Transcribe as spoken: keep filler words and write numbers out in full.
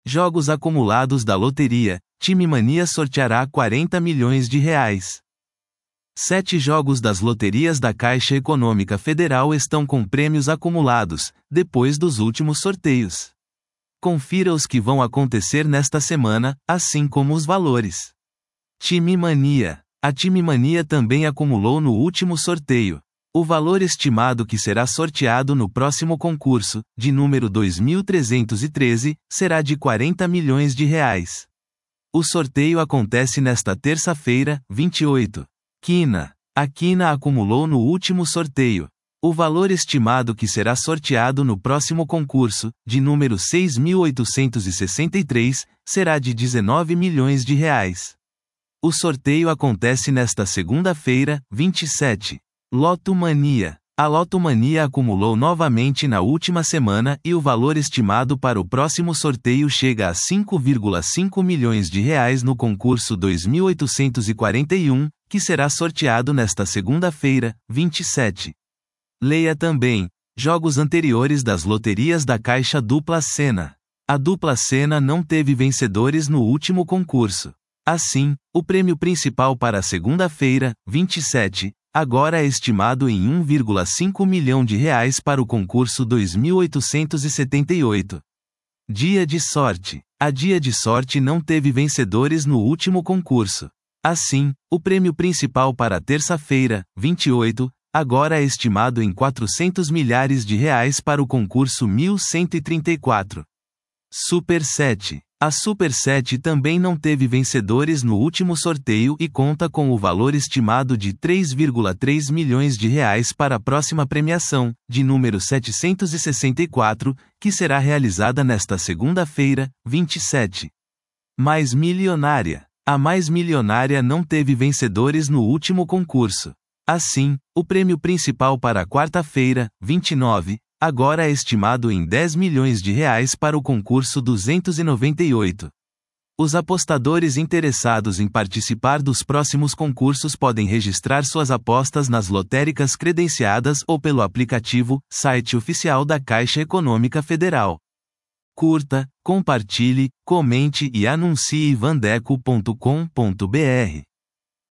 Jogos acumulados da loteria. Time Mania sorteará quarenta milhões de reais. Sete jogos das loterias da Caixa Econômica Federal estão com prêmios acumulados, depois dos últimos sorteios. Confira os que vão acontecer nesta semana, assim como os valores. Time Mania. A Time Mania também acumulou no último sorteio. O valor estimado que será sorteado no próximo concurso, de número dois mil trezentos e treze, será de quarenta milhões de reais. O sorteio acontece nesta terça-feira, vinte e oito. Quina. A Quina acumulou no último sorteio. O valor estimado que será sorteado no próximo concurso, de número seis mil oitocentos e sessenta e três, será de dezenove milhões de reais. O sorteio acontece nesta segunda-feira, vinte e sete. Loto Mania. A Loto Mania acumulou novamente na última semana e o valor estimado para o próximo sorteio chega a cinco vírgula cinco milhões de reais no concurso dois mil oitocentos e quarenta e um, que será sorteado nesta segunda-feira, vinte e sete. Leia também: jogos anteriores das loterias da Caixa Dupla Sena. A Dupla Sena não teve vencedores no último concurso. Assim, o prêmio principal para a segunda-feira, vinte e sete, agora é estimado em um vírgula cinco milhão de reais para o concurso dois mil oitocentos e setenta e oito. Dia de sorte. A Dia de sorte não teve vencedores no último concurso. Assim, o prêmio principal para a terça-feira, vinte e oito, agora é estimado em quatrocentos milhares de reais para o concurso mil cento e trinta e quatro. Super sete. A Super sete também não teve vencedores no último sorteio e conta com o valor estimado de três vírgula três milhões de reais para a próxima premiação, de número setecentos e sessenta e quatro, que será realizada nesta segunda-feira, vinte e sete. Mais Milionária. A Mais Milionária não teve vencedores no último concurso. Assim, o prêmio principal para a quarta-feira, vinte e nove, agora é estimado em dez milhões de reais para o concurso duzentos e noventa e oito. Os apostadores interessados em participar dos próximos concursos podem registrar suas apostas nas lotéricas credenciadas ou pelo aplicativo, site oficial da Caixa Econômica Federal. Curta, compartilhe, comente e anuncie vandeco ponto com ponto br.